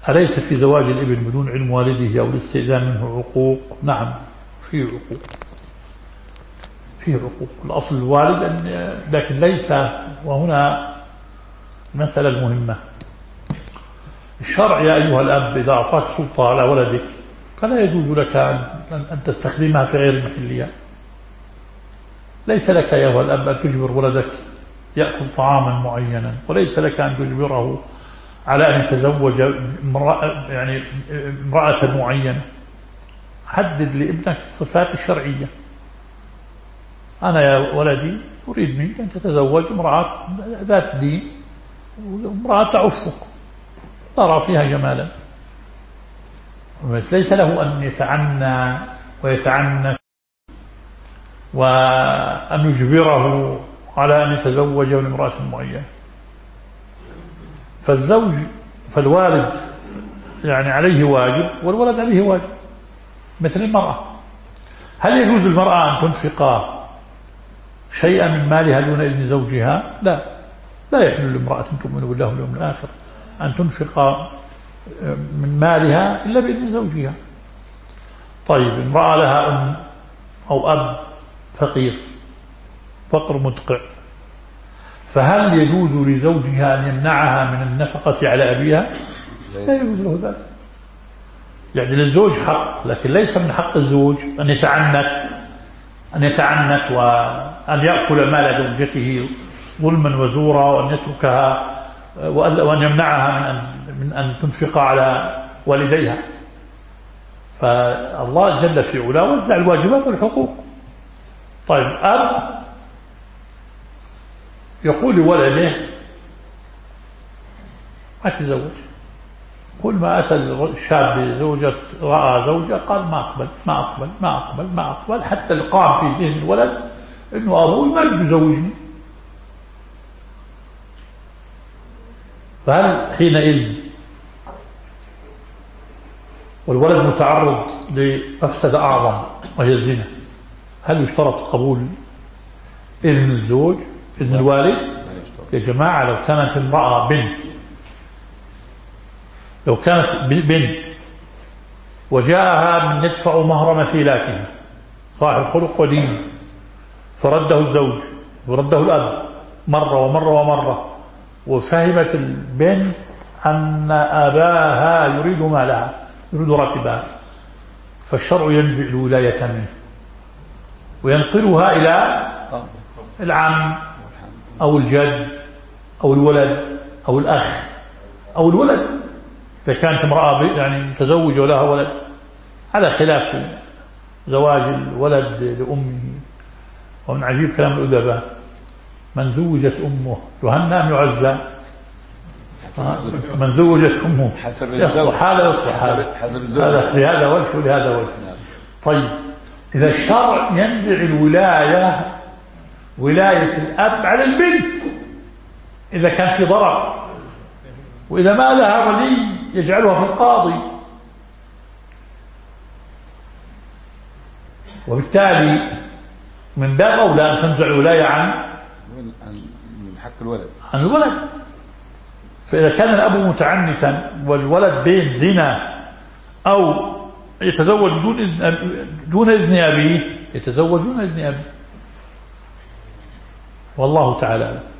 أليس في زواج الابن بدون علم والده أو الاستئذان منه عقوق؟ نعم فيه عقوق، فيه عقوق. الأصل الوالد لكن ليس، وهنا المسألة المهمة. الشرع يا أيها الأب إذا أعطاك سلطة على ولدك فلا يجوز لك أن تستخدمها في غير المحليات. ليس لك يا أيها الأب أن تجبر ولدك يأكل طعاما معينا، وليس لك أن تجبره على أن يتزوج امرأة معينة. حدد لابنك الصفات الشرعية. أنا يا ولدي أريد منك أن تتزوج امرأة ذات دين وامرأة تعفك ترى فيها جمالا، ليس له أن يتعنى ويتعنت وأن يجبره على أن يتزوج من امرأة معينة. فالوالد عليه واجب والولد عليه واجب. مثل المرأة، هل يجوز للمرأة أن تنفق شيئا من مالها دون إذن زوجها؟ لا يحل لامرأة تؤمن بالله واليوم الآخر أن تنفق من مالها إلا بإذن زوجها. طيب امرأة لها أم أو أب فقير فقر مدقع، فهل يجوز لزوجها أن يمنعها من النفقة على أبيها؟ لا يجوز له ذلك. للزوج حق، لكن ليس من حق الزوج أن يتعنت وأن يأكل مال زوجته ظلما وزورا وأن يتركها وأن يمنعها من أن تنفق على والديها. فالله جل في علاه وزع الواجبات والحقوق. طيب أب يقول لولده ما تزوج، كل ما أتى الشاب بزوجة رأى زوجة قال ما أقبل ما أقبل ما أقبل ما أقبل، حتى القام في ذهن الولد إنه أبوه ما يزوجني. فهل حينئذ والولد متعرض لمفسدة أعظم وهي الزنا، هل يشترط قبول إذن الزوج إذن الوالد؟ يا جماعة لو كانت امرأة بنت، لو كانت بنت وجاءها من يدفع مهر مثيلاتها صاحب خلق ودين فرده الزوج ورده الأب مرة ومرة ومرة، وفهمت البنت أن أباها يريد مالها يريد راتبها، فالشرع ينزع الولاية منه وينقلها إلى العم أو الجد أو الولد أو الأخ أو الولد إذا كانت امرأة متزوجة ولها ولد، على خلاف زواج الولد لأمه. ومن عجيب كلام الأدباء من زوجت أمه يهنى أم يعزى؟ من زوجت أمه يصلح حاله ويصلح حاله، لهذا وجه ولهذا وجه. طيب إذا الشرع ينزع الولاية ولاية الأب على البنت إذا كان في ضرر، وإذا ما لها ولي يجعلها في القاضي، وبالتالي من باب أولى أن تنزع الولاية عن حق الولد عن الولد. فإذا كان الأب متعنتا والولد بين زنا أو يتزوج دون إذن أبيه، يتزوج دون إذن أبيه، والله تعالى